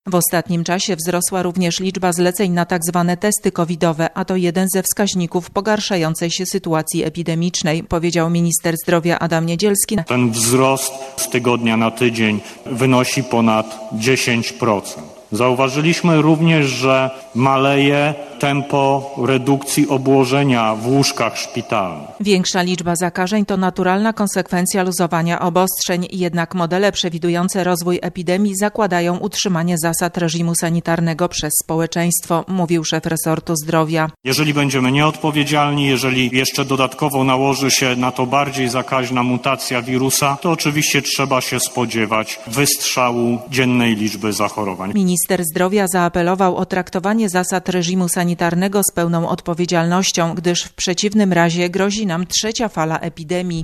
W ostatnim czasie wzrosła również liczba zleceń na tzw. testy covidowe, a to jeden ze wskaźników pogarszającej się sytuacji epidemicznej, powiedział minister zdrowia Adam Niedzielski. Ten wzrost z tygodnia na tydzień wynosi ponad 10%. Zauważyliśmy również, że maleje tempo redukcji obłożenia w łóżkach szpitalnych. Większa liczba zakażeń to naturalna konsekwencja luzowania obostrzeń, jednak modele przewidujące rozwój epidemii zakładają utrzymanie zasad reżimu sanitarnego przez społeczeństwo, mówił szef resortu zdrowia. Jeżeli będziemy nieodpowiedzialni, jeżeli jeszcze dodatkowo nałoży się na to bardziej zakaźna mutacja wirusa, to oczywiście trzeba się spodziewać wystrzału dziennej liczby zachorowań. Minister zdrowia zaapelował o traktowanie zasad reżimu sanitarnego z pełną odpowiedzialnością, gdyż w przeciwnym razie grozi nam trzecia fala epidemii.